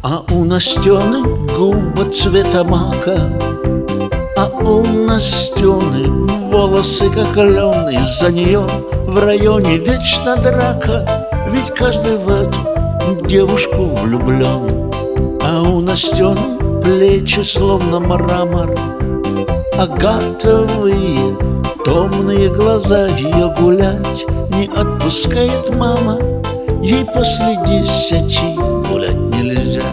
А у Настены губы цвета мака, а у Настены волосы как лен. Из-за нее в районе вечно драка, ведь каждый в эту девушку влюблен. А у Настены плечи словно мрамор, агатовые томные глаза. Ее гулять не отпускает мама, ей после 10 гулять нельзя.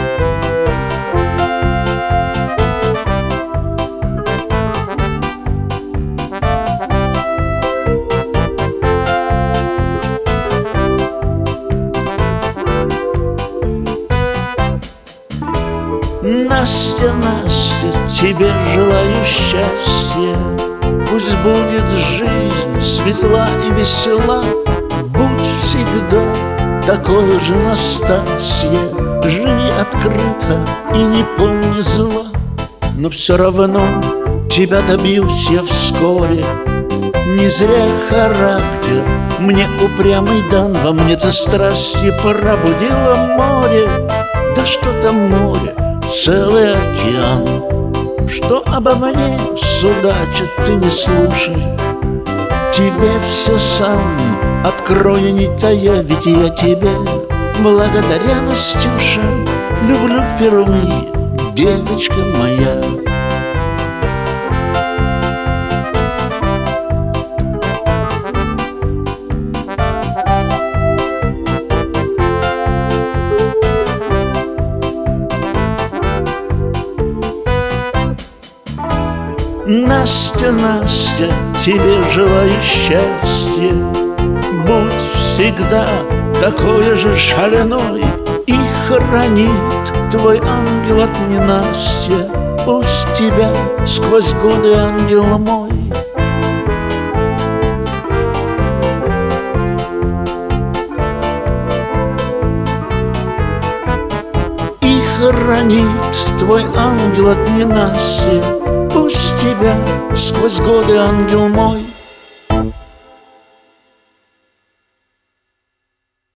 Настя, Настя, тебе желаю счастья. Пусть будет жизнь светла и весела. Будь всегда такой же, Настасья. Живи открыто и не помни зла. Но все равно тебя добьюсь я вскоре. Не зря характер мне упрямый дан. Во мне-то страсти пробудило море. Да что там море, целый океан. Что обо мне судачат, ты не слушай. Тебе все сам открою, не тая. Ведь я тебе, благодаря, Настюша, люблю впервые, девочка моя. Настя, Настя, тебе желаю счастья. Будь всегда такой же шаленой, и хранит твой ангел от ненастья. Пусть тебя сквозь годы, ангел мой, и хранит твой ангел от ненастья. Пусть тебя сквозь годы, ангел мой,